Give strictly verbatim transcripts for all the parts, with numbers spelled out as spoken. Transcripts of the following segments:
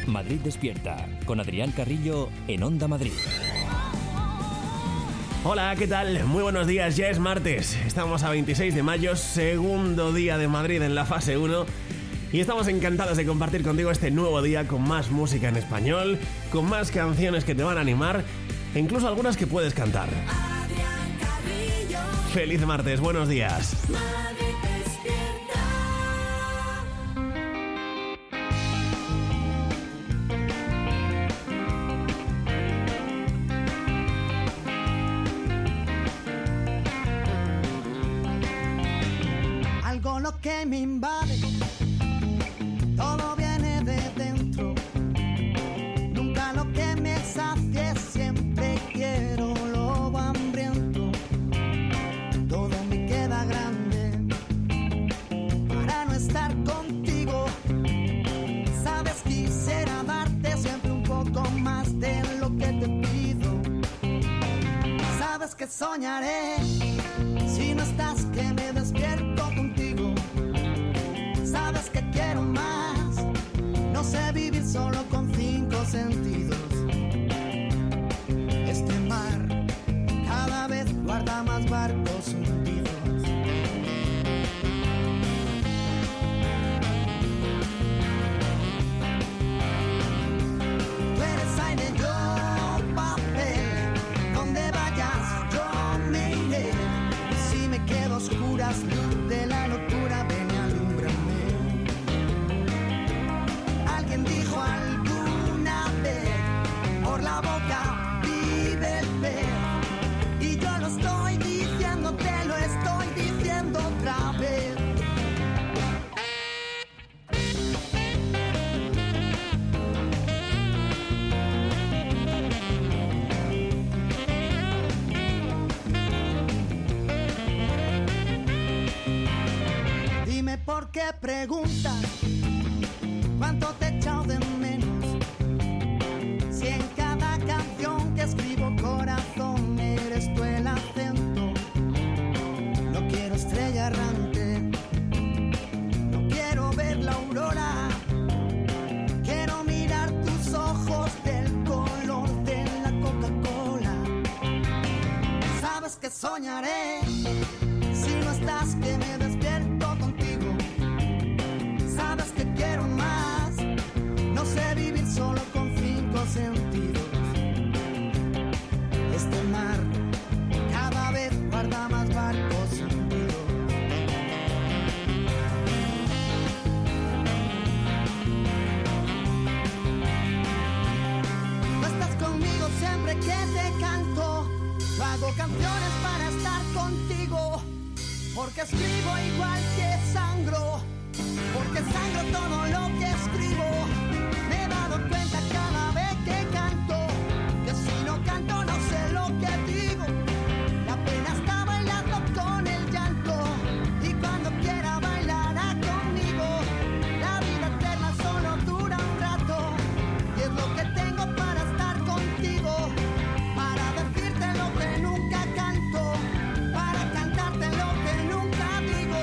Madrid Despierta, con Adrián Carrillo en Onda Madrid. Hola, ¿qué tal? Muy buenos días, ya es martes. Estamos a veintiséis de mayo, segundo día de Madrid en la fase uno. Y estamos encantados de compartir contigo este nuevo día con más música en español, con más canciones que te van a animar e incluso algunas que puedes cantar. Adrián Carrillo. Feliz martes, buenos días. Madrid Despierta. Algo lo que me invade, todo viene de dentro. Nunca lo que me sacie, siempre quiero lo hambriento. Todo me queda grande para no estar contigo. Sabes, quisiera darte siempre un poco más de lo que te pido. Sabes que soñaré si no estás, que me despierto contigo. Sabes que quiero más, no sé vivir solo con cinco sentidos. Este mar cada vez guarda más barcos hundidos. Tú eres aire, yo papel, donde vayas yo me iré. Si me quedo a oscuras, luz de la locura, ven y alúmbrame. Alguien dijo alguna vez, por la boca vive el pez. Y yo lo estoy diciendo, te lo estoy diciendo otra vez. Dime por qué preguntas cuánto te he echado de menos. Si en cada canción que escribo, corazón, eres tú el acento. No quiero estrella errante, no quiero ver la aurora. Quiero mirar tus ojos del color de la Coca-Cola. Sabes que soñaré si no estás, que me despierto contigo. Sabes que quiero más, no sé vivir solo con cinco sentidos. Este mar cada vez guarda más barcos hundidos. No estás conmigo siempre que te canto. Yo hago canciones para estar contigo, porque escribo igual que sangro, porque sangro todo lo que escribo. Me he dado cuenta cada vez que canto, que si no canto no sé lo que digo. La pena está bailando con el llanto, y cuando quiera bailará conmigo. La vida eterna solo dura un rato, y es lo que tengo para estar contigo, para decirte lo que nunca canto, para cantarte lo que nunca digo.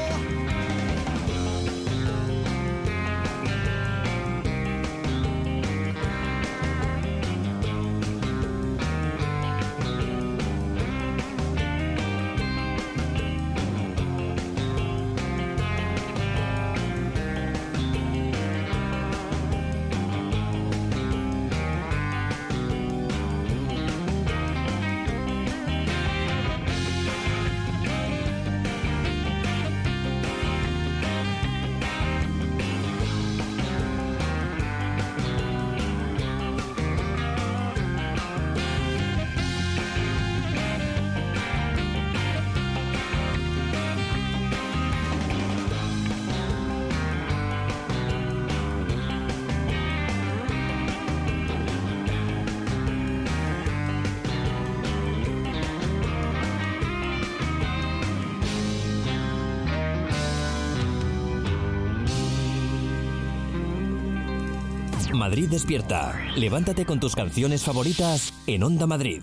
Madrid Despierta. Levántate con tus canciones favoritas en Onda Madrid.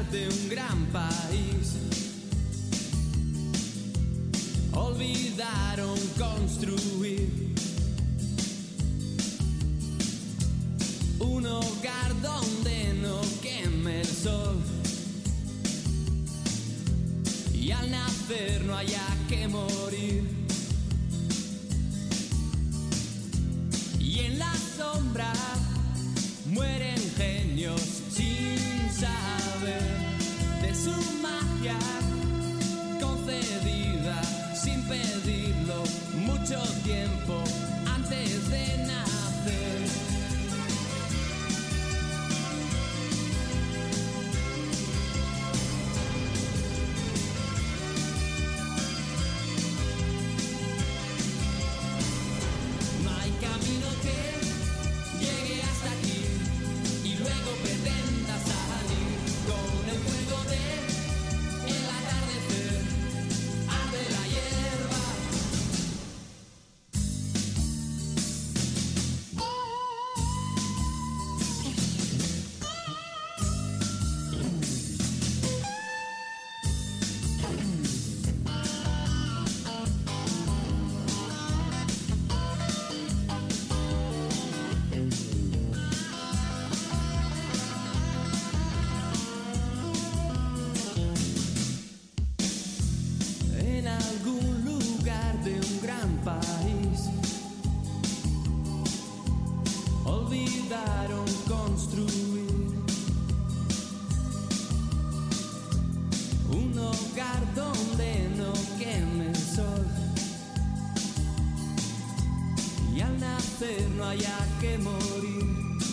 de un gran país. Olvidaron construir un hogar donde no queme el sol y al nacer no haya que morir. Y en la sombra mueren genios sin saber de su magia concedida sin pedirlo mucho tiempo antes de nacer. No hay camino que llegue hasta aquí y luego pretenda salir con el fuego de el atardecer. Arde la hierba. En algún lugar de un gran país olvidaron construir un hogar donde no queme el sol y al nacer no haya que morir.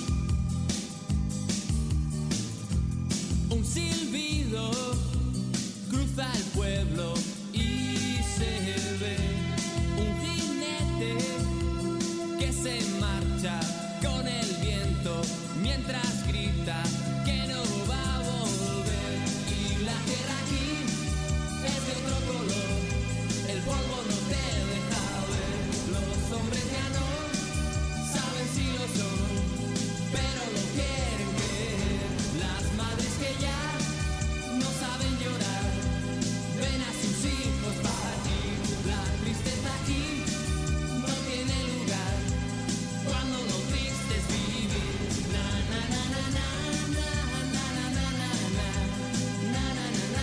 Un silbido cruza el pueblo y se ve un jinete que se marcha con el viento mientras grita que no va a volver. Y la tierra aquí es de otro color, el polvo no te deja ver. Los hombres ya no saben si lo son, pero lo quieren creer. Las madres que ya no saben llorar ven a sus hijos partir. La tristeza aquí no tiene lugar cuando lo triste es vivir. Na na na na na na na na na na na na na na na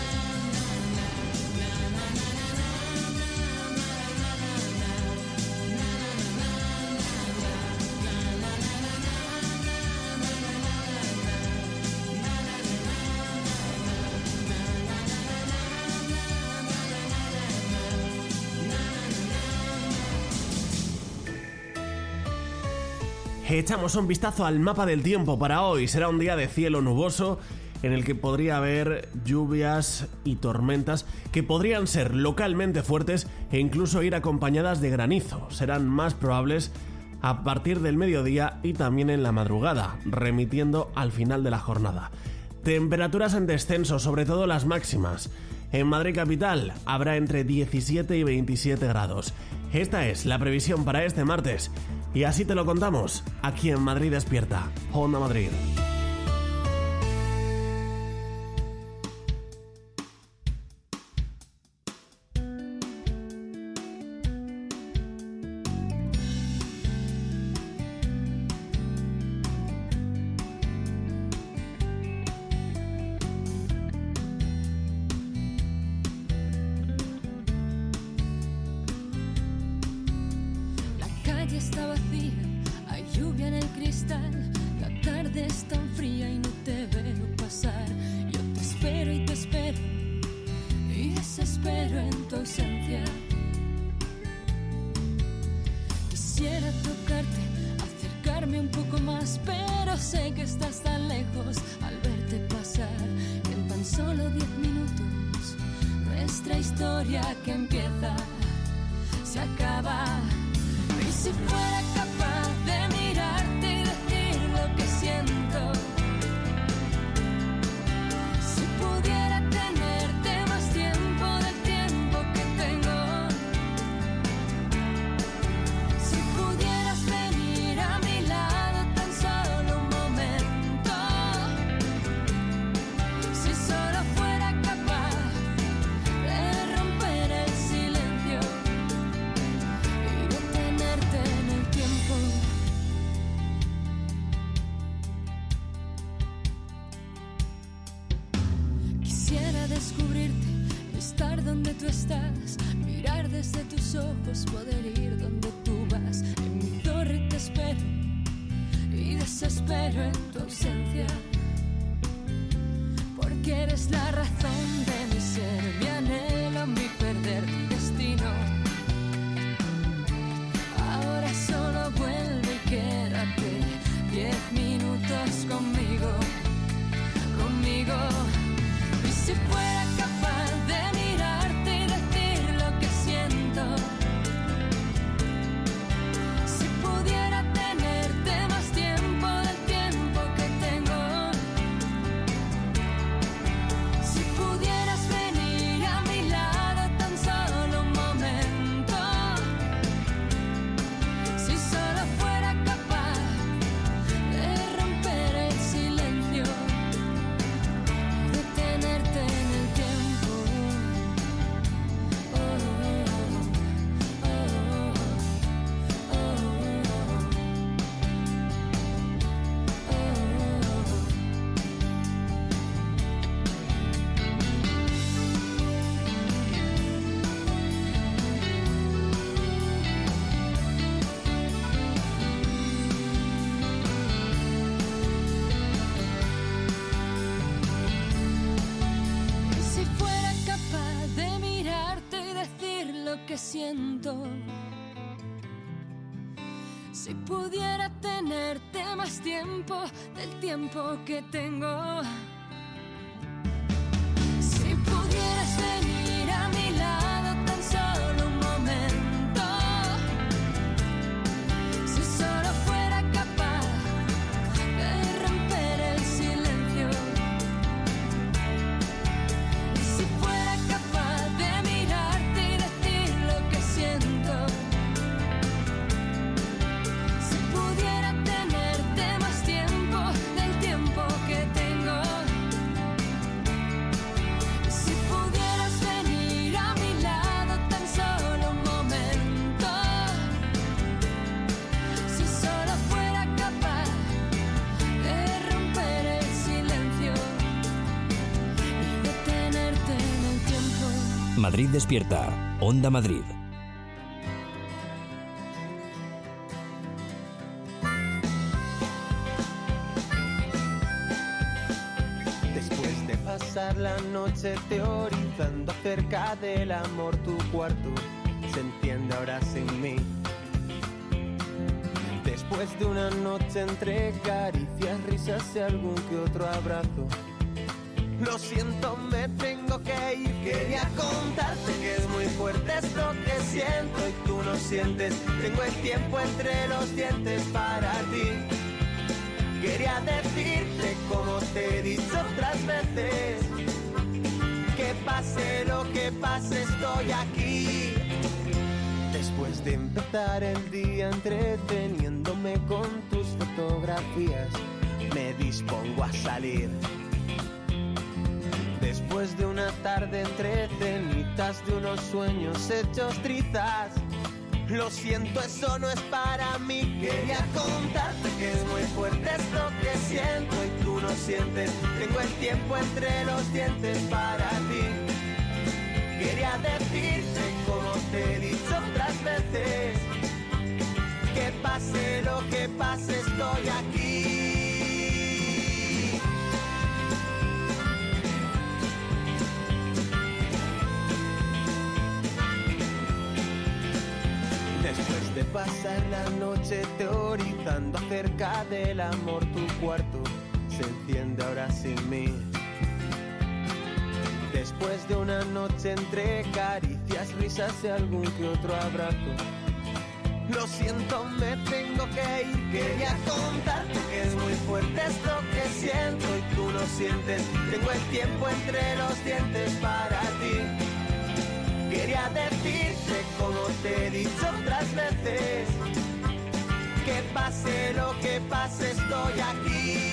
Echamos un vistazo al mapa del tiempo para hoy. Será un día de cielo nuboso en el que podría haber lluvias y tormentas que podrían ser localmente fuertes e incluso ir acompañadas de granizo. Serán más probables a partir del mediodía y también en la madrugada, remitiendo al final de la jornada. Temperaturas en descenso, sobre todo las máximas. En Madrid capital habrá entre diecisiete y veintisiete grados. Esta es la previsión para este martes. Y así te lo contamos, aquí en Madrid Despierta, Onda Madrid. Está vacía, hay lluvia en el cristal, la tarde es tan fría y no te veo pasar. Yo te espero y te espero y desespero en tu ausencia. Quisiera tocarte, acercarme un poco más, pero sé que estás tan lejos al verte pasar. Que en tan solo diez minutos nuestra historia que empieza se acaba. Y si fuera capaz de mirarte y decir lo que siento, si pudiera tenerte más tiempo del tiempo que tengo, si pudieras venir a mi lado tan solo un momento, si solo descubrirte, estar donde tú estás, mirar desde tus ojos, poder ir donde tú vas. En mi torre te espero y desespero en tu ausencia, porque eres la razón de mi ser, mi anhelo, mi perder, mi destino. Ahora solo vuelve y quédate diez minutos conmigo, conmigo. Y si fuera capaz de mirarte y decir lo que siento, si pudiera tenerte más tiempo del tiempo que tengo, si pudieras venir a mi lado tan solo un momento, si solo fuera capaz de romper el silencio, de tenerte en el tiempo. Oh, oh, oh, oh, oh. Y si fuera capaz de mirarte y decir lo que siento, si pudiera tenerte más tiempo del tiempo que tengo, si pudieras venir a mi lado tan solo un momento, si solo fuera capaz de romper el silencio, y si fuera capaz de mirarte y decir lo que siento, si pudiera tenerte más tiempo del tiempo que tengo, si pudieras venir a mi lado tan solo un momento, si solo fuera capaz de romper el silencio y de tenerte en el tiempo. Madrid despierta. Onda Madrid. Después de pasar la noche teorizando acerca del amor, tu cuarto se entiende ahora sin mí. Después de una noche entre caricias, risas y algún que otro abrazo, lo siento, me tengo que ir. Quería contarte que es muy fuerte esto que siento y tú no sientes. Tengo el tiempo entre los dientes para ti. Quería decirte, como te he dicho otras veces, que pase lo que pase, estoy aquí. Después de empezar el día entreteniéndome con tus fotografías, me dispongo a salir. Después de una tarde entre cenitas de unos sueños hechos trizas, lo siento, eso no es para mí. Quería contarte que es muy fuerte esto que siento y tú no sientes. Tengo el tiempo entre los dientes para ti. Quería decirte, como te he dicho otras veces, que pase lo que pase, estoy aquí. Después de pasar la noche teorizando acerca del amor, tu cuarto se entiende ahora sin mí. Después de una noche entre caricias, risas y algún que otro abrazo, lo siento, me tengo que ir. Quería contarte que es muy fuerte esto que siento y tú no sientes. Tengo el tiempo entre los dientes para ti. Quería decirte, como te he dicho otras veces, que pase lo que pase, estoy aquí.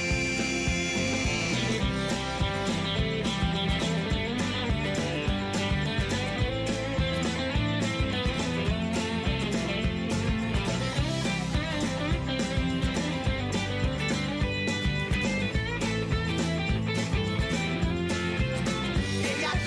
Quería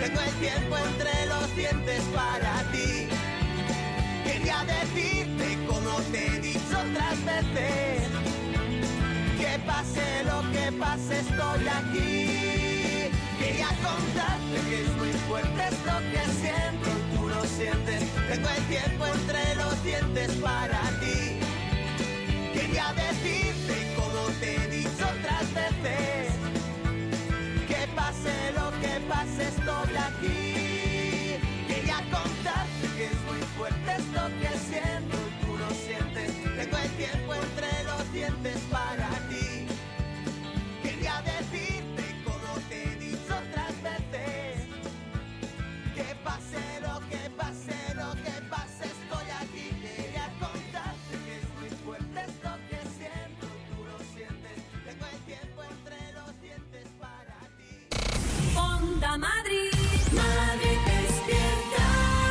Tengo el tiempo entre los dientes para ti. Quería decirte como te he dicho otras veces, que pase lo que pase estoy aquí. Quería contarte que es muy fuerte esto que siento, tú lo sientes. Tengo el tiempo entre los dientes para ti. Quería decirte como te he dicho otras veces, que pase lo que pase estoy aquí. Quería contarte que es muy fuerte esto que siento, tú lo sientes. Tengo el tiempo entre los dientes para ti. Quería decirte como te he dicho otras veces, que pase lo que pase, lo que pase estoy aquí. Quería contarte que es muy fuerte esto que siento, tú lo sientes. Tengo el tiempo entre los dientes para ti. Onda Madrid, Madrid despierta.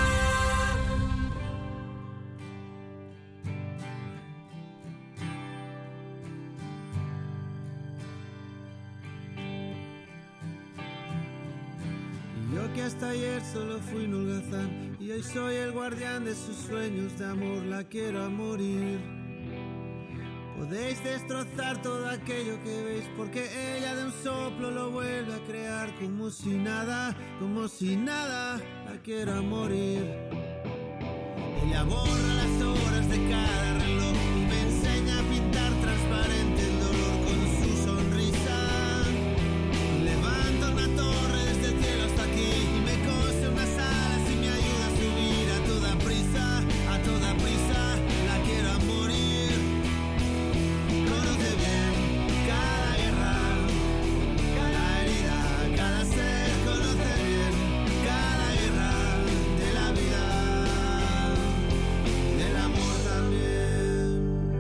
Yo que hasta ayer solo fui un holgazán y hoy soy el guardián de sus sueños de amor, la quiero a morir. Podéis destrozar todo aquello que veis porque ella de un soplo lo vuelve a crear como si nada, como si nada, la quiero a morir. Ella borra las horas de cada reloj y me enseña a pintar transparente el dolor con su sonrisa. Levanta una torre desde el cielo hasta aquí y me cose unas alas y me ayuda a subir a toda prisa, a toda prisa, la quiero a morir. Conoce bien cada guerra, cada herida, cada ser, conoce bien cada guerra de la vida, del amor también.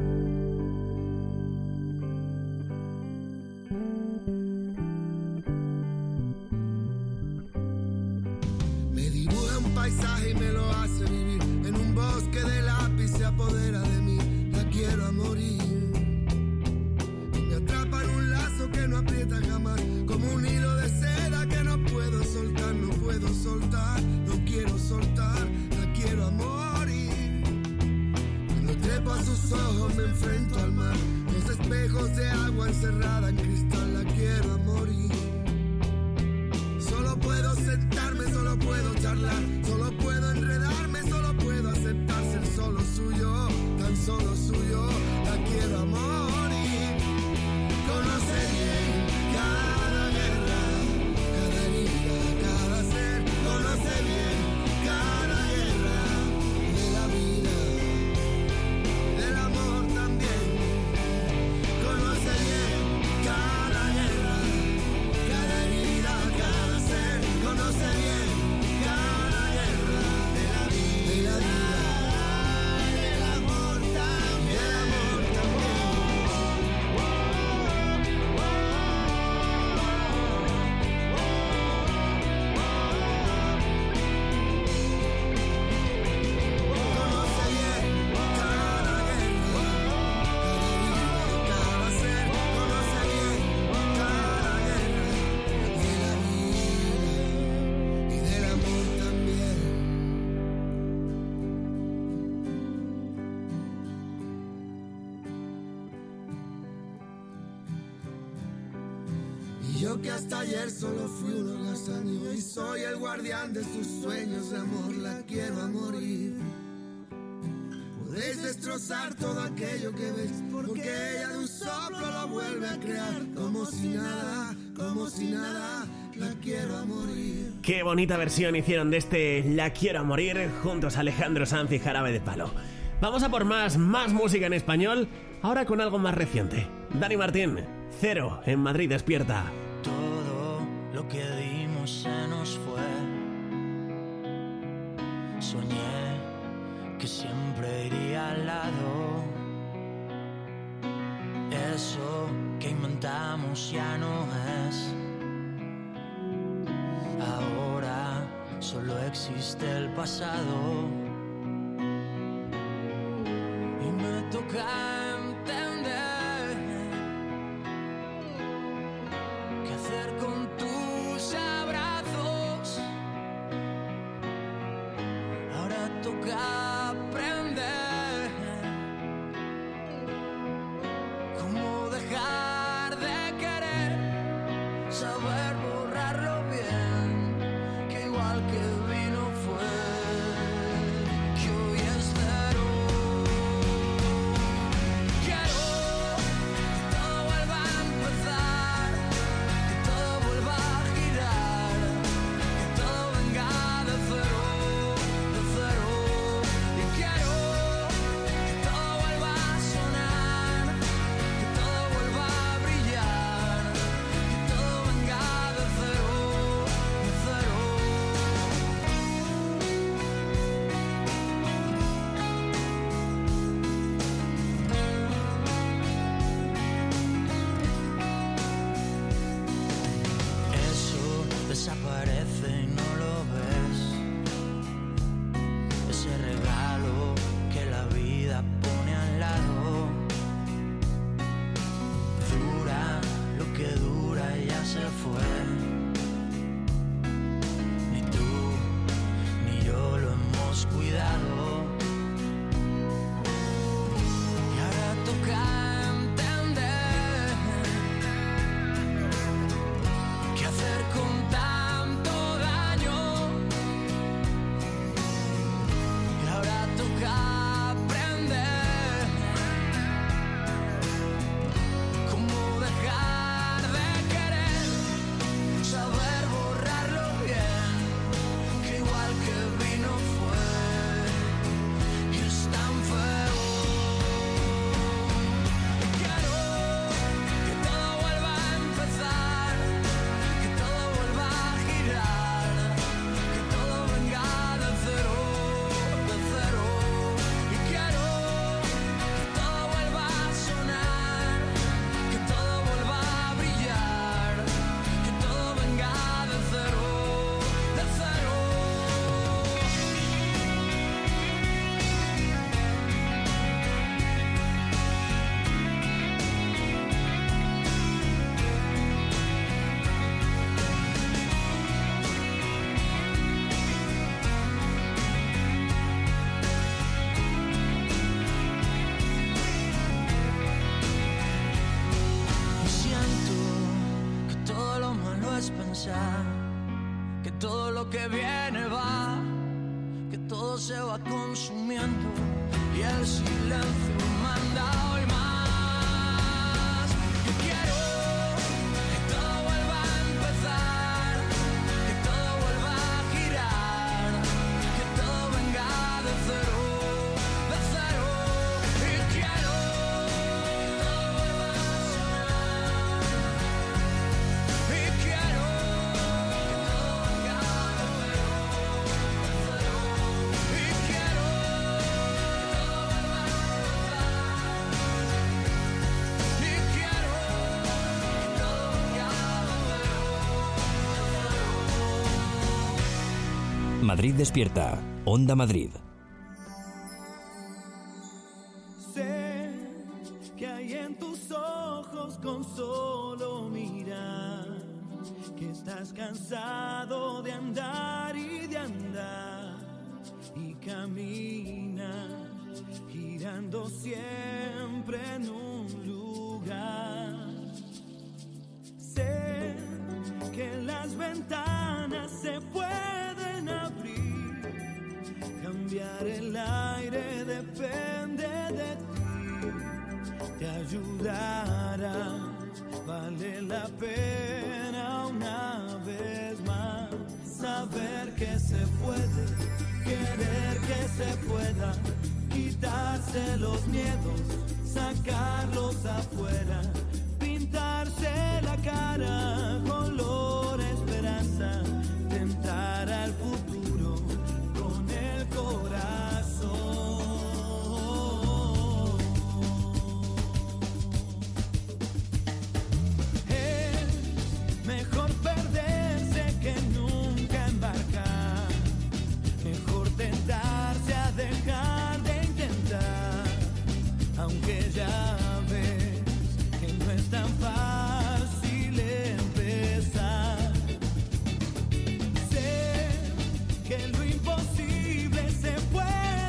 Me dibuja un paisaje y me lo hace vivir. En un bosque de lápiz se apodera de mí. La quiero a morir. Y me atrapa en un lazo que no aprieta jamás. Como un hilo de seda que no puedo soltar, no puedo soltar, no quiero soltar. La quiero a morir. Cuando trepo a sus ojos me enfrento al mar. Los espejos de agua encerrada en cristal. La quiero a morir. Solo puedo sentarme, solo puedo charlar, solo puedo enredarme, solo puedo aceptar ser solo suyo, tan solo suyo, la quiero a morir. Conoce bien cada guerra, cada herida, cada ser, conoce bien cada guerra de la vida, del amor también. Conoce bien cada guerra, cada herida, cada ser, conoce bien cada guerra de la vida, de la vida, del amor también, del amor también. Conoce bien cada guerra, cada herida, cada ser, conoce bien cada guerra de la vida y del amor también. Y yo que hasta ayer solo fui un holgazán y hoy soy el guardián de sus sueños de amor, la quiero a morir. Podéis destrozar todo aquello que veis porque ella de un soplo lo vuelve a crear como si nada, como si nada, la quiero a morir. Qué bonita versión hicieron de este La quiero a morir juntos a Alejandro Sanz y Jarabe de Palo. Vamos a por más, más música en español, ahora con algo más reciente. Dani Martín, Cero en Madrid Despierta. Todo lo que dimos se nos fue. Soñé que siempre iría al lado. Eso que inventamos ya no es. Ahora solo existe el pasado. Y me toca entender qué hacer con tus abrazos. toca aprender cómo dejar de querer, saber borrarlo bien, que igual que vino fue, que hoy es cero. Quiero que todo vuelva a empezar, que todo vuelva a girar, que todo venga de cero, de cero. Y quiero que todo vuelva a sonar, que todo vuelva a brillar, que todo venga de cero, de cero. Eso desaparece y no lo ves. Ese regalo que la vida pone al lado. Dura lo que dura y ya se fue. Ni tú ni yo lo hemos cuidado. Y ahora toca entender qué hacer con tanto daño. Y ahora toca aprender cómo dejar de querer, saber borrarlo bien, que igual que vino fue, y es tan feo. Quiero que todo vuelva a empezar, que todo vuelva a girar, que todo venga de cero, de cero. Y quiero que todo vuelva a sonar, que todo vuelva a brillar, que todo venga de cero, de cero. Y siento que todo lo malo es pensar que todo lo que viene va, que todo se va consumiendo y el silencio manda hoy más. Yo quiero que todo vuelva a empezar, que todo vuelva a girar, que todo venga de cero, de cero. Y quiero que todo vuelva a sonar, y quiero que todo venga de cero, de cero. Y quiero que todo vuelva a empezar, y quiero que todo venga de cero. Madrid despierta. Onda Madrid. Sé que hay en tus ojos con solo mirar, que estás cansado de andar y de andar, y caminas girando siempre en un lugar. Sé que las ventanas se pueden abrir, cambiar el aire depende de ti, te ayudará, vale la pena una vez más, saber que se puede, querer que se pueda, quitarse los miedos, sacarlos afuera, pintarse la cara, color esperanza, tentar al futuro con el corazón. Es mejor perderse que nunca embarcar, mejor tentarse a dejar de intentar, aunque ya ves que no es tan fácil empezar. Sé que lo imposible se puede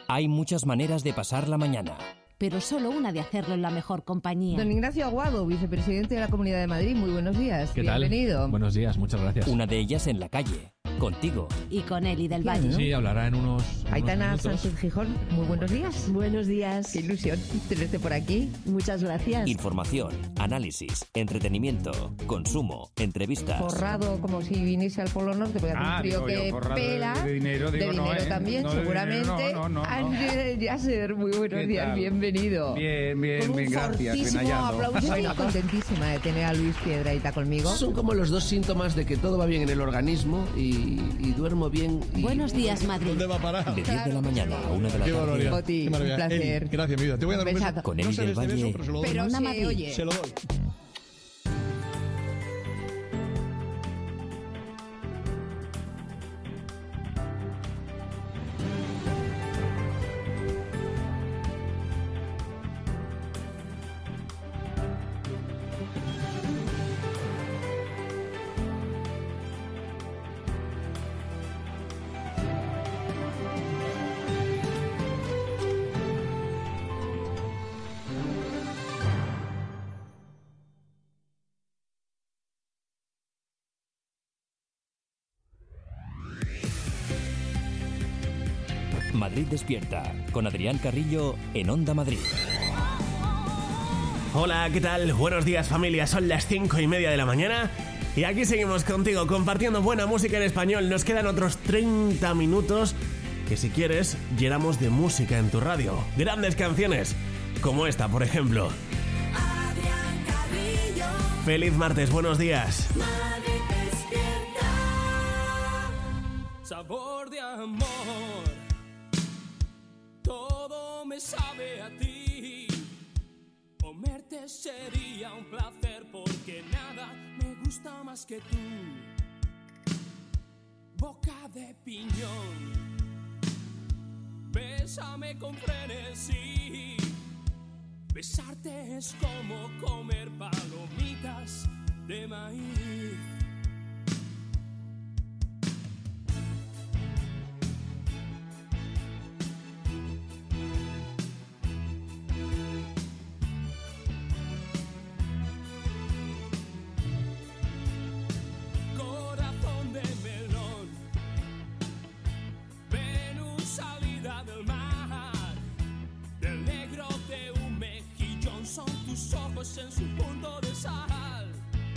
Hay muchas maneras de pasar la mañana. Pero solo una de hacerlo en la mejor compañía. Don Ignacio Aguado, vicepresidente de la Comunidad de Madrid, muy buenos días. ¿Qué Bienvenido. tal? Buenos días, muchas gracias. Una de ellas en la calle, contigo. Y con Eli del Valle. Sí, hablará en unos, en Aitana unos minutos. Sánchez Gijón, muy buenos días. Buenos días. Qué ilusión tenerte por aquí. Muchas gracias. Información, análisis, entretenimiento, consumo, entrevistas. Forrado como si viniese al Polo Norte, porque hace Ah, un frío digo yo, que forrado de- pela. de dinero, digo, de no, dinero ¿eh? también, No, de seguramente. dinero, no, no, no, no. Ángel Yasser, muy buenos ¿Qué días, tal? bienvenido. Bien, bien, Con un bien, gracias, bien fortísimo hallado. aplauso. Yo estoy contentísima de tener a Luis Piedrahita conmigo. Son como los dos síntomas de que todo va bien en el organismo y, y duermo bien. Y... Buenos días, Madrid. ¿Dónde va a parar? De diez de la mañana a una de la Qué tarde. barbaridad. Oti, Qué maravilla. un placer. Eli, gracias, mi vida. Te voy a dar un beso. Besazo. Con No Eli sé del de este beso, Valle. pero se lo doy. Pero Onda se Madrid. oye. Se lo doy. Madrid despierta, con Adrián Carrillo en Onda Madrid. Hola, ¿qué tal? Buenos días, familia. Son las cinco y media de la mañana y aquí seguimos contigo compartiendo buena música en español. Nos quedan otros treinta minutos que, si quieres, llenamos de música en tu radio. Grandes canciones, como esta, por ejemplo. Adrián Carrillo, Feliz martes, buenos días. Madrid despierta. Sabor de amor, todo me sabe a ti. Comerte sería un placer porque nada me gusta más que tú. Boca de piñón, bésame con frenesí. Besarte es como comer palomitas de maíz. Corazón de melón, Venus salida del mar, del negro de un mejillón son tus ojos en su punto de sal.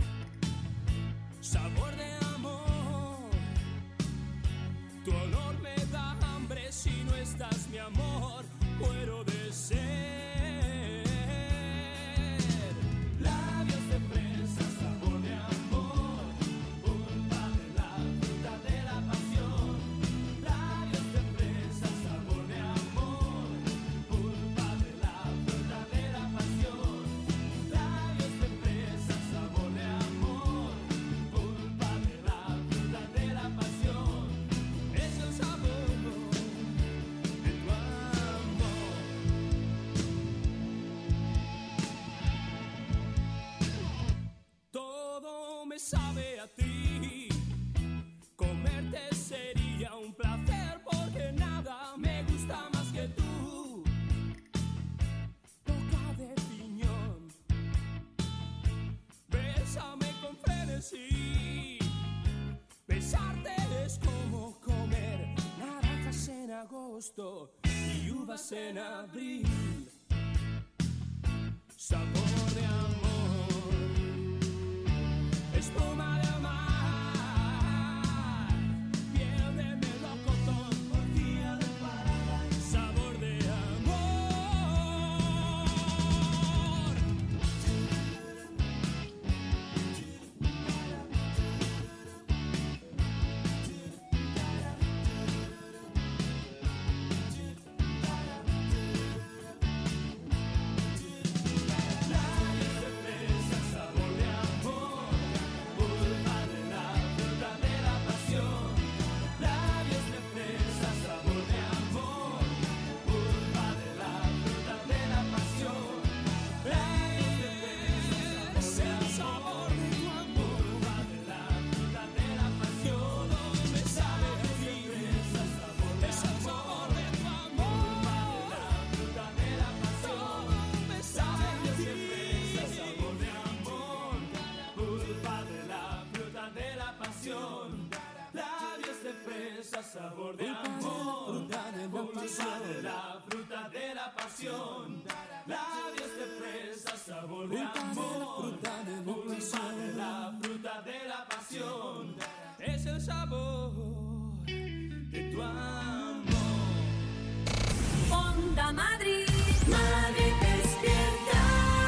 Sabor de amor, tu olor me da hambre si no estás, mi amor, muero de sed. Labios de fresa, sabor de amor, pulpa de la fruta de la pasión. Labios de fresa, sabor de amor, pulpa de la fruta de la pasión. Labios de fresa, sabor de amor, pulpa de la fruta de la pasión. Es el sabor de tu amor. Todo me sabe a ti. Comerte sería un placer porque nada me gusta más que tú. Boca de piñón, bésame con frenesí. Besarte es como comer naranjas en agosto y uvas en abril. Sabor de amor, espuma de mar, piel de melocotón, orgía de parada, sabor de amor. Labios de fresa, sabor de amor, sabor de amor, fruta de la fruta de la pasión, labios de fresa, sabor de amor, fruta de la fruta de la pasión, es el sabor de tu amor. Onda Madrid, Madrid despierta.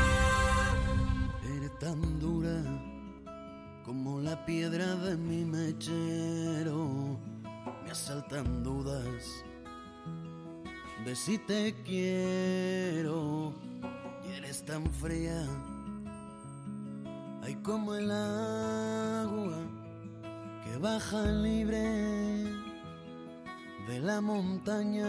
Eres tan dura como la piedra de mi mechero, me asaltan dudas de si te quiero, y eres tan fría, ay como el agua que baja libre de la montaña,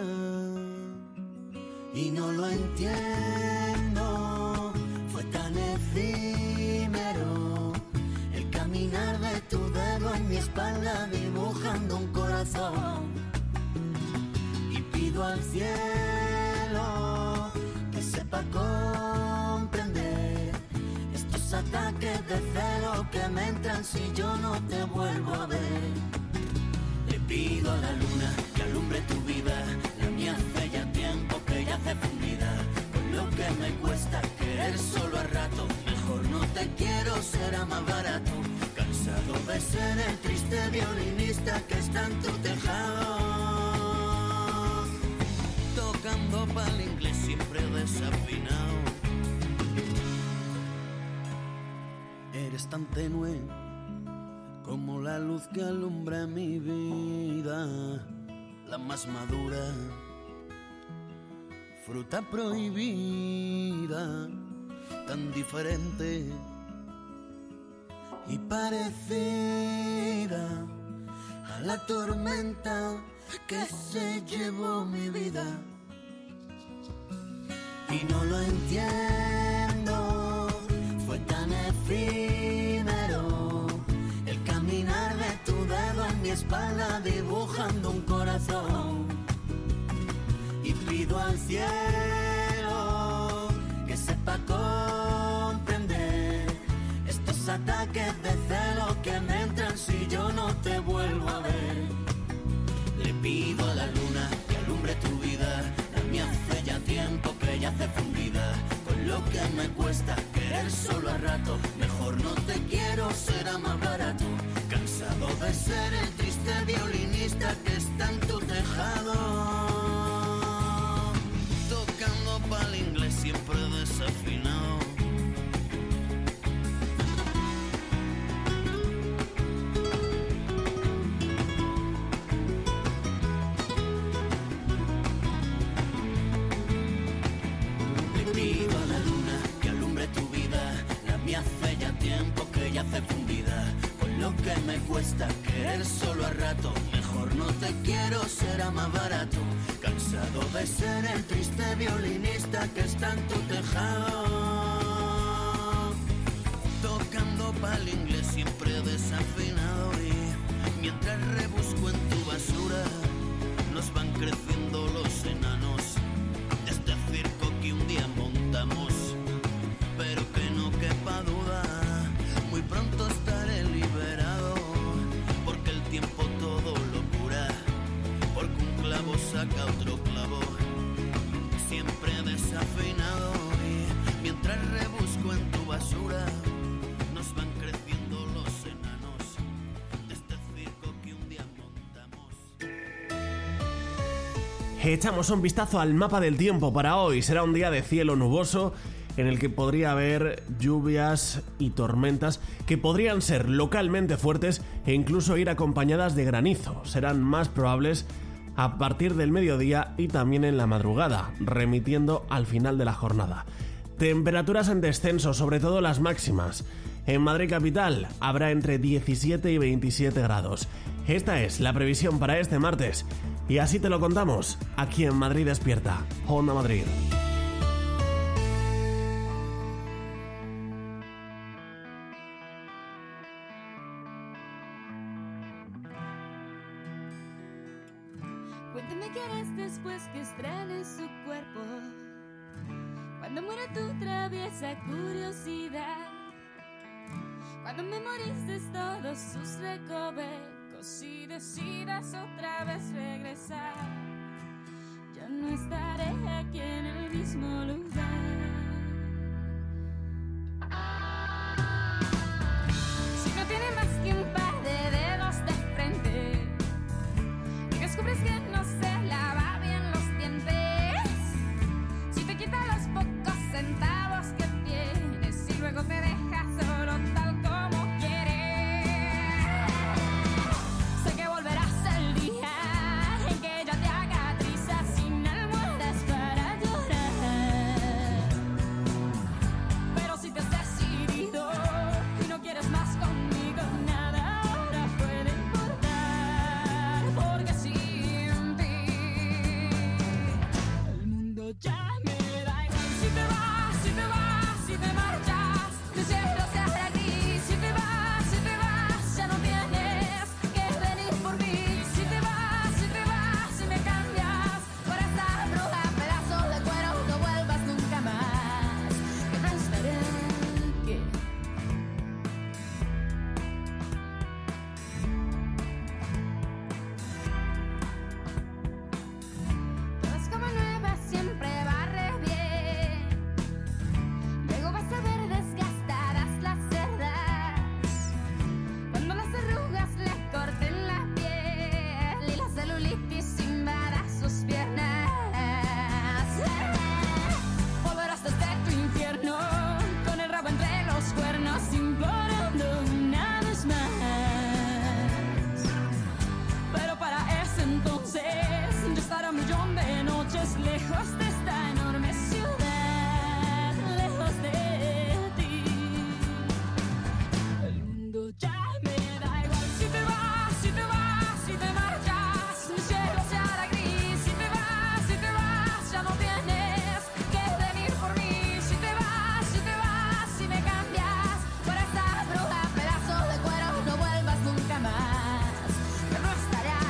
y no lo entiendo, fue tan efímero el caminar de tu dedo en mi espalda dibujando un corazón, y pido al cielo que sepa comprender estos ataques de celo que me entran si yo no te vuelvo a ver. Le pido a la luna que alumbre tu vida, la mía hace ya tiempo que ya hace fundida, con lo que me cuesta querer solo a rato, mejor no te quiero, será más barato, cansado de ser el triste violinista que está en tu tejado, tocando pa'l inglés siempre desafinado. Eres tan tenue como la luz que alumbra mi vida, la más madura, fruta prohibida, tan diferente y parecida a la tormenta que se llevó mi vida. Y no lo entiendo, fue tan efímero el caminar de tu dedo en mi espalda dibujando un corazón, y pido al cielo que sepa comprender estos ataques de celo que me entran si yo no te vuelvo a ver. Le pido a la luna que alumbre tu vida, la mía hace ya tiempo que ya hace fundida, con lo que me cuesta querer solo a rato, mejor no te quiero, será más barato, cansado de ser el triste violinista que está en tu tejado, tocando pa'l inglés siempre desafinado. Hace fundida, con lo que me cuesta querer solo a rato, mejor no te quiero, será más barato, cansado de ser el triste violinista que está en tu tejado, tocando pa'l inglés siempre desafinado, y mientras rebusco en tu basura nos van creciendo los enanos de este circo que un día montamos, pero que no quepa duda, muy pronto estaré liberado, porque el tiempo todo lo cura, porque un clavo saca otro clavo, siempre desafinado, y mientras rebusco en tu basura, nos van creciendo los enanos de este circo que un día montamos. Echamos un vistazo al mapa del tiempo para hoy. Será un día de cielo nuboso, en el que podría haber lluvias y tormentas que podrían ser localmente fuertes e incluso ir acompañadas de granizo. Serán más probables a partir del mediodía y también en la madrugada, remitiendo al final de la jornada. Temperaturas en descenso, sobre todo las máximas. En Madrid capital habrá entre diecisiete y veintisiete grados. Esta es la previsión para este martes y así te lo contamos aquí en Madrid Despierta, Onda Madrid. Cuéntame qué harás después que estrenes su cuerpo, cuando muera tu traviesa curiosidad, cuando memorices todos sus recovecos si decidas otra vez regresar, ya no estaré aquí en el mismo lugar. Si no tiene más que un par de dedos de frente, y descubres que no se lava bien los dientes, si te quita los pocos centavos que tienes y luego te deja solo tal como quieres, sé que volverás el día en que ella te haga trizas sin almohadas para llorar. Pero si te has decidido y no quieres más conmigo, nada ahora puede importar, porque sin ti el mundo ya me da igual. Si te vas, si te vas, si te marchas, el cielo se hará gris. Si te vas, si te vas, ya no tienes que venir por mí. Si te vas, si te vas, si me cambias por esta bruja, pedazo de cuero, no vuelvas nunca más, que no estaré aquí. Todo es como nueva, siempre barre bien. Luego vas a ver desgastadas las cerdas, cuando las arrugas le corten la piel y la celulitis invada sus piernas. Volverás desde tu infierno con el rabo entre los cuernos, implorando una vez más. Pero para ese entonces ya estará un millón de noches lejos de esta enorme ciudad, lejos de ti. El mundo ya me da igual. Si te vas, si te vas, si te marchas, el cielo se hará gris. Si te vas, si te vas, ya no tienes que venir por mí. Si te vas, si te vas, si me cambias por esta bruja, pedazo de cuero, no vuelvas nunca más, que no estaré aquí.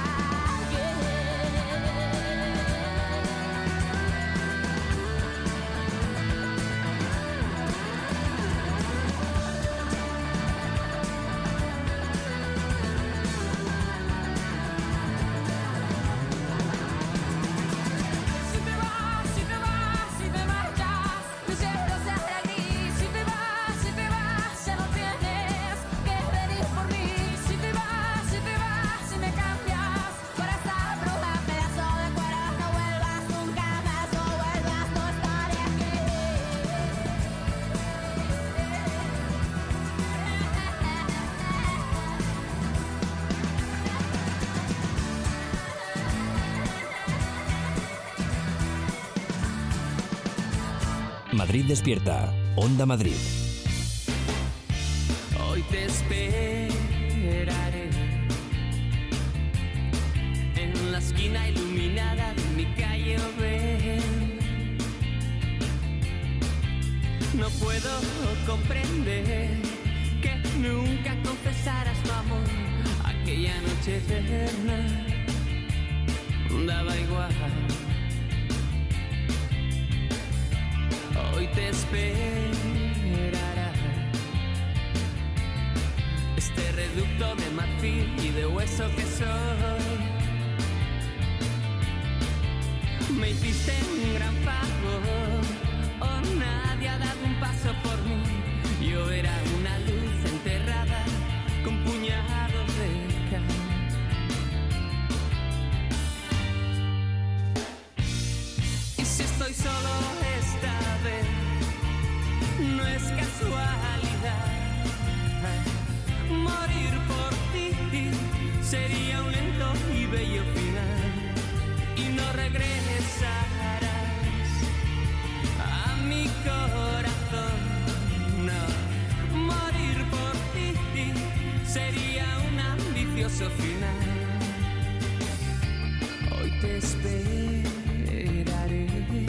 Si te vas, si te vas, si te marchas, el cielo se hará gris. Si te vas, si te vas, ya no tienes que venir por mí. Si te vas, si te vas, si me cambias por esta bruja, pedazo de cuero, no vuelvas nunca más, no vuelvas, no estaré aquí. Madrid despierta. Onda Madrid. Hoy te esperaré en la esquina iluminada de mi calle. Ven, no puedo comprender que nunca confesaras tu amor aquella noche eterna. Daba igual. Hoy te esperará este reducto de marfil y de hueso que soy. Me hiciste un gran favor, oh, nadie ha dado un paso por mí. Yo era una luz enterrada con puñados de cal. Y si estoy solo esta vez, no es casualidad. Morir por ti sería un lento y bello final, y no regresarás a mi corazón. No, morir por ti sería un ambicioso final. Hoy te esperaré.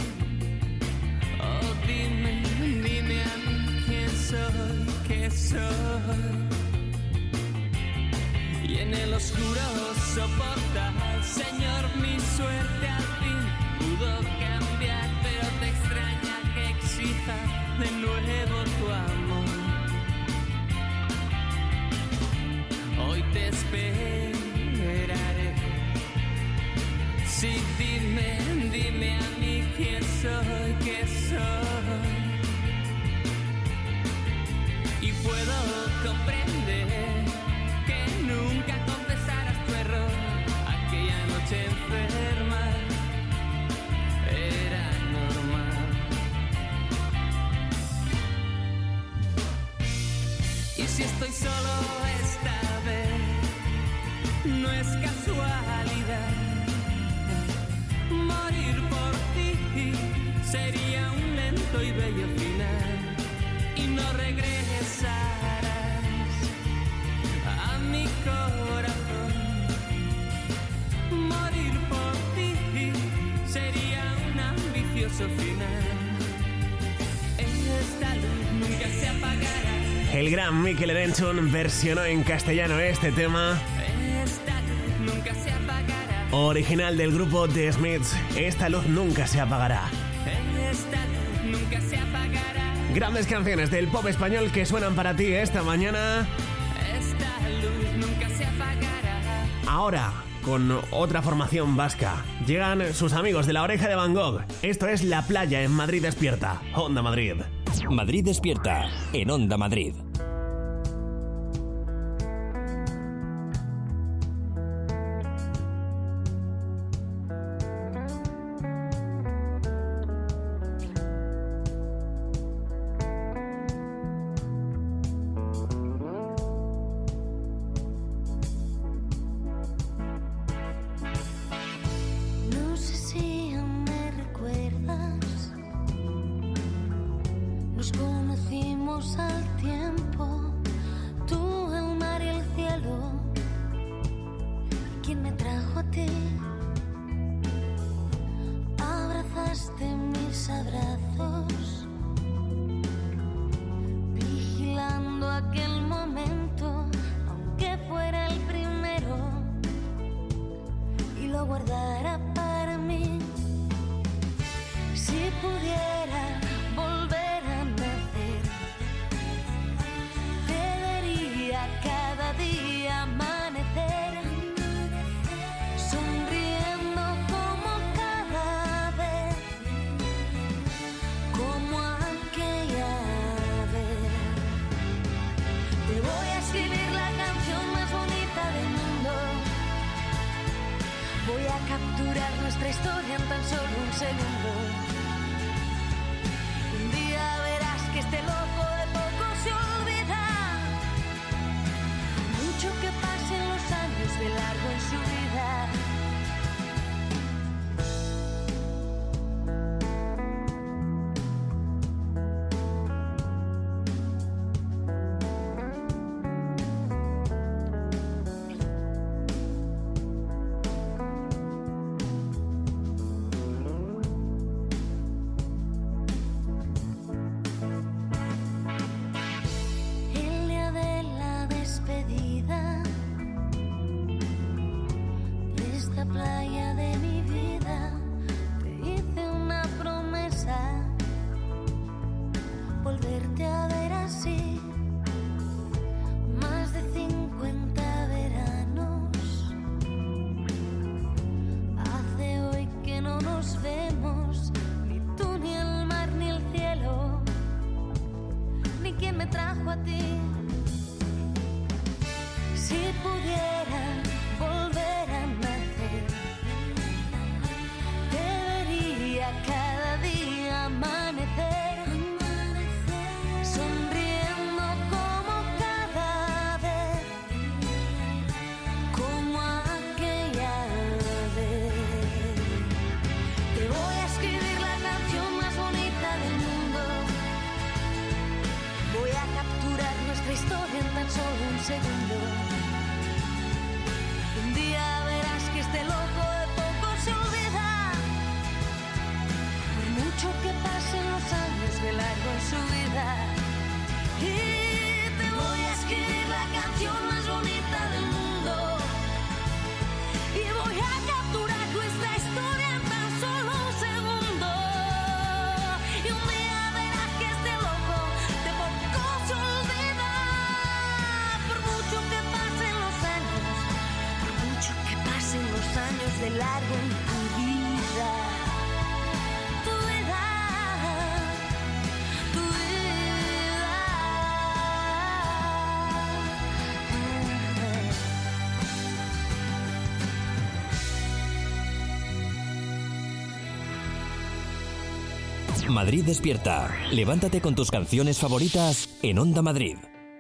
Oh, dime, dime a mí quién soy, qué soy. Y en el oscuro soportar, Señor, mi suerte al fin pudo cambiar, pero te extraña que exija de nuevo tu amor. Hoy te espero. Sí, dime, dime a mí quién soy, qué soy. Y puedo comprender que nunca confesaras tu error. Aquella noche enferma era normal. Y si estoy solo esta vez, no es casualidad. Morir por ti sería un lento y bello final. Y no regresarás a mi corazón. Morir por ti sería un ambicioso final. Esta luz nunca se apagará. El gran Mikel Erenchun versionó en castellano este tema. Esta luz nunca se apagará. Original del grupo The Smiths. Esta luz nunca se apagará. Esta luz nunca se apagará. Grandes canciones del pop español que suenan para ti esta mañana. Esta luz nunca se apagará. Ahora, con otra formación vasca, llegan sus amigos de La Oreja de Van Gogh. Esto es La Playa en Madrid Despierta. Onda Madrid. Madrid Despierta en Onda Madrid. No sé si aún me recuerdas. Nos conocimos al tiempo, tú, el mar y el cielo. ¿Quién me trajo a ti? Abrazaste mis abrazos, vigilando aquel momento, aunque fuera el primero, y lo guardara para mí. Si pudiera volver a nacer, te vería cada día amanecer, sonriendo como cada vez, como aquella vez. Te voy a escribir la canción más bonita del mundo. Voy a capturar nuestra historia en tan solo un segundo. Un día verás que este loco de poco se olvida. Mucho que pasen los años de largo en su vida. El día de la despedida de esta playa de mi vida, te hice una promesa, volverte a ver así. Más de cincuenta veranos hace hoy que no nos vemos, ni tú, ni el mar, ni el cielo, ni quien me trajo a ti. Si pudiera volver a nacer, te vería cada día amanecer, sonriendo como cada vez, como aquella vez. Te voy a escribir la canción más bonita del mundo. Voy a capturar nuestra historia en tan solo un segundo. Un día verás que este loco de poco se olvida. Por mucho que pasen los años de largo en su vida. Y te voy a escribir la canción más bonita del mundo. Y voy a capturar nuestra historia en tan solo un segundo. Y un día verás que este loco de poco se olvida. Por mucho que pasen los años, por mucho que pasen los años de largo en tu vida. Tu vida, tu vida. Madrid despierta. Levántate con tus canciones favoritas en Onda Madrid.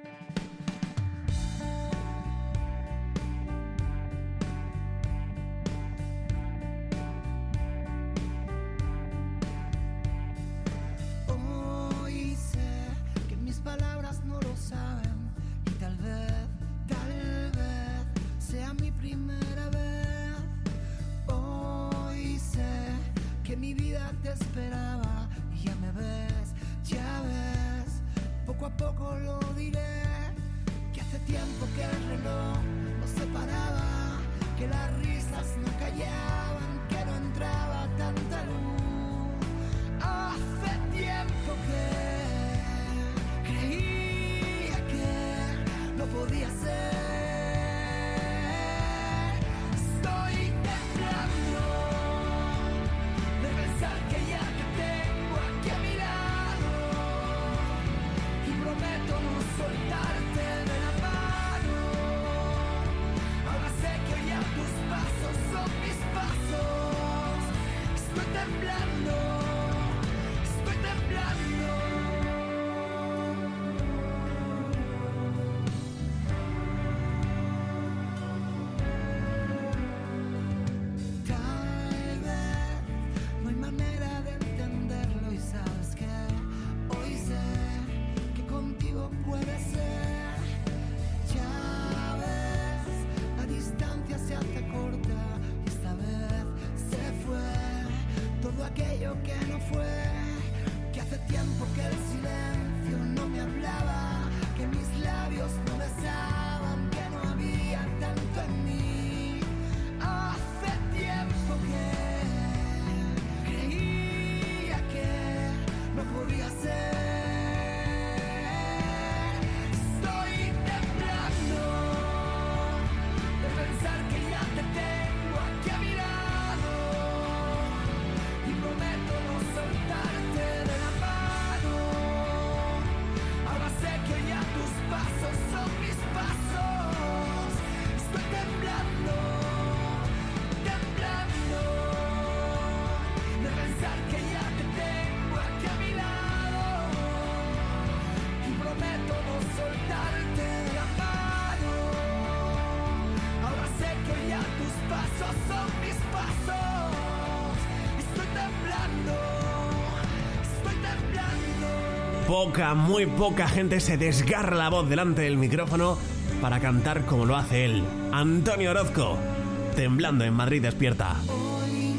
Poca, muy poca gente se desgarra la voz delante del micrófono para cantar como lo hace él. Antonio Orozco, Temblando en Madrid despierta. Hoy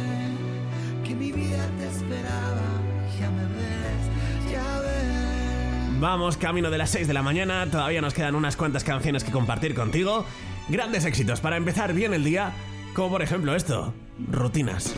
sé que mi vida te esperaba, ya me ves, ya ves. Vamos camino de las seis de la mañana, todavía nos quedan unas cuantas canciones que compartir contigo. Grandes éxitos para empezar bien el día, como por ejemplo esto, Rutinas.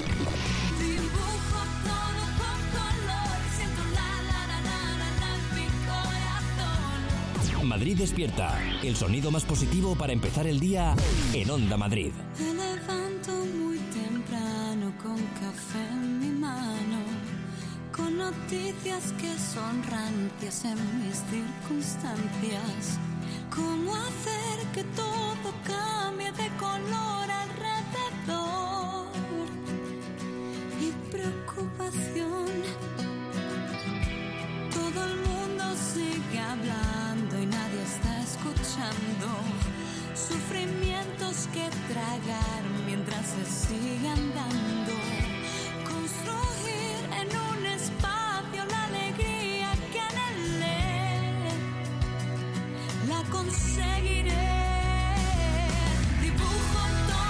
Madrid despierta, el sonido más positivo para empezar el día en Onda Madrid. Me levanto muy temprano con café en mi mano, con noticias que son rancias en mis circunstancias. ¿Cómo hacer que todo cambie de color alrededor? Mi preocupación. Todo el mundo sigue hablando y nadie está escuchando. Sufrimientos que tragar mientras se sigue andando. Construir en un espacio la alegría que anhelé. La conseguiré. Dibujo todo.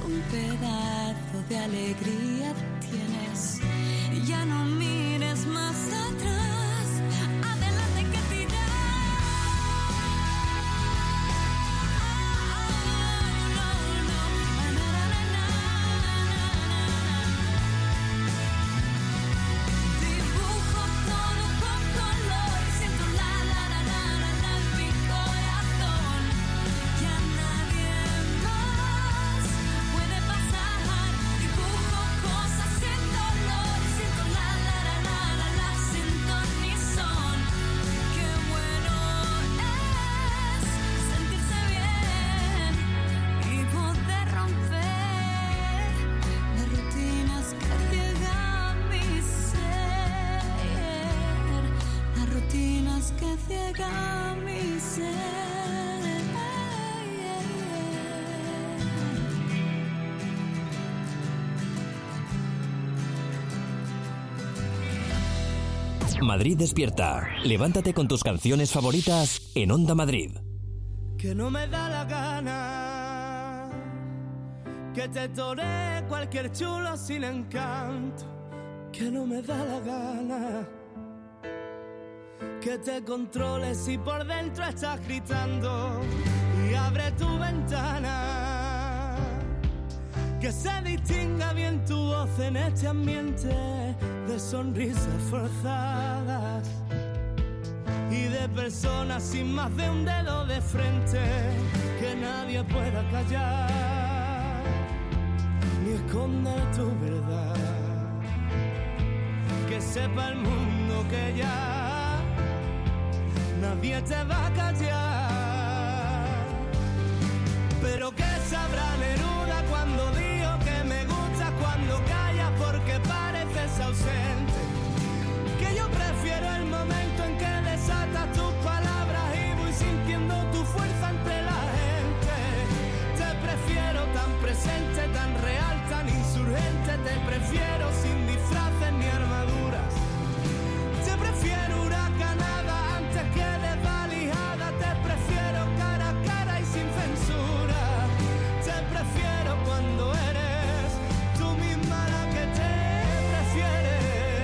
un pedazo de alegría tienes. Ya no mires más atrás, adelante que tirar. Dibujo todo con color, siento la la la la la la en mi corazón. Ya nadie más puede pasar. Dibujo cosas sin dolor, siento la la la la la la sin ton ni son. Qué bueno es sentirse bien y poder romper las rutinas que ciegan mi ser, las rutinas que ciegan mi ser. Madrid despierta. Levántate con tus canciones favoritas en Onda Madrid. Que no me da la gana que te toree cualquier chulo sin encanto. Que no me da la gana que te controles si por dentro estás gritando. Y abre tu ventana, que se distinga bien tu voz en este ambiente de sonrisas forzadas y de personas sin más de un dedo de frente, que nadie pueda callar ni esconder tu verdad. Que sepa el mundo que ya nadie te va a callar. Pero que sabrá Neruda cuando digo que me gusta, cuando callas porque pareces ausente. Que yo prefiero el momento en que desatas tus palabras y voy sintiendo tu fuerza entre la gente. Te prefiero tan presente, tan real, tan insurgente. Te prefiero sin disfraces ni armaduras. Te prefiero huracanada antes que desvalijada. Te prefiero cara a cara y sin censura. Te prefiero cuando eres tú misma la que te prefieres.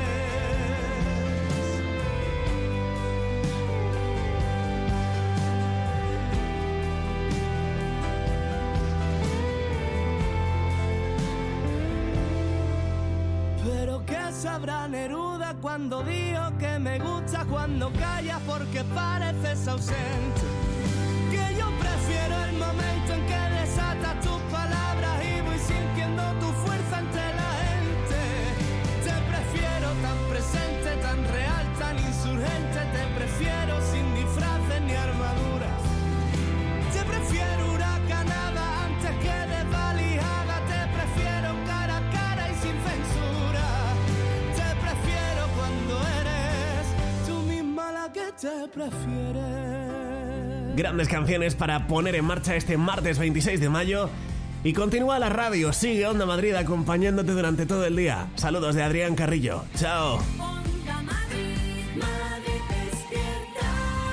Pero qué sabrá Neruda cuando digo que me gusta, cuando callas porque pareces ausente. Que yo prefiero el momento en que desatas tus palabras y voy sintiendo tu fuerza entre la gente. Te prefiero tan presente, tan real, tan insurgente. Te prefiero sin disfraces ni armaduras. Te prefiero huracanada antes que desvalijada. Te prefiero cara a cara y sin censura. Te prefiero cuando eres tú misma la que te prefieres. Grandes canciones para poner en marcha este martes veintiséis de mayo. Y continúa la radio, sigue Onda Madrid acompañándote durante todo el día. Saludos de Adrián Carrillo. Chao. Onda Madrid, Madrid despierta.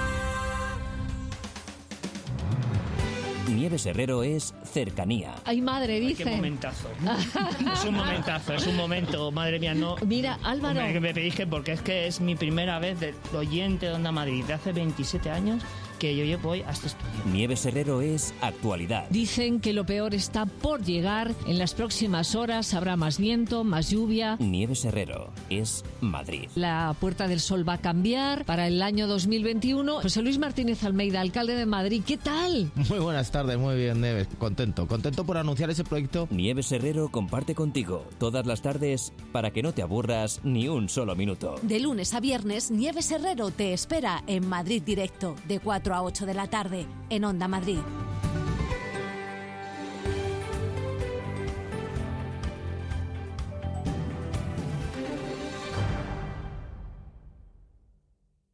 Nieves Herrero es cercanía. Ay, madre, Ay, dice. qué momentazo. Es un momentazo, es un momento, madre mía, no. Mira, Álvaro. Me, me pedís que porque es que es mi primera vez de oyente de Onda Madrid de hace veintisiete años que yo voy a este estudio. Nieves Herrero es actualidad. Dicen que lo peor está por llegar. En las próximas horas habrá más viento, más lluvia. Nieves Herrero es Madrid. La Puerta del Sol va a cambiar para el año dos mil veintiuno. José Luis Martínez Almeida, alcalde de Madrid, ¿qué tal? Muy buenas tardes, muy bien, Nieves. Contento, contento por anunciar ese proyecto. Nieves Herrero comparte contigo todas las tardes para que no te aburras ni un solo minuto. De lunes a viernes, Nieves Herrero te espera en Madrid Directo, de cuatro a ocho de la tarde, en Onda Madrid.